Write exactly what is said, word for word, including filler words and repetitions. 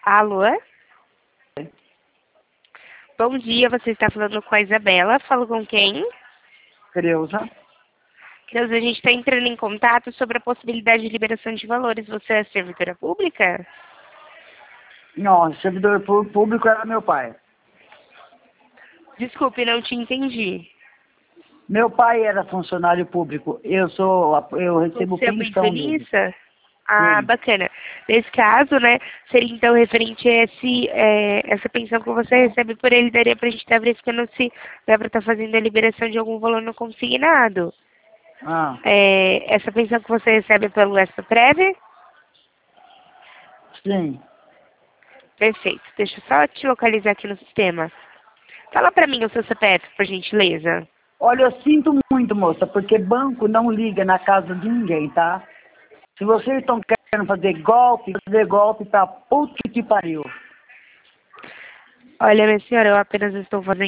Alô? Bom dia, você está falando com a Isabela. Falo com quem? Creuza. Creuza, a gente está entrando em contato sobre a possibilidade de liberação de valores. Você é servidora pública? Não, servidor pú- público era meu pai. Desculpe, não te entendi. Meu pai era funcionário público. Eu sou, eu recebo Você é pensão dele. pensionista? Ah, Sim. bacana. Nesse caso, né, seria então referente a esse, é, essa pensão que você recebe por ele, daria pra gente estar verificando se dá pra estar fazendo a liberação de algum valor no consignado. Ah, É, essa pensão que você recebe pelo Extra-Prévia? sim. Perfeito. Deixa eu só te localizar aqui no sistema. Fala pra mim o seu C P F, por gentileza. Olha, eu sinto muito, moça, porque banco não liga na casa de ninguém, tá? Se vocês estão querendo fazer golpe, fazer golpe pra puta que pariu. Olha, minha senhora, eu apenas estou fazendo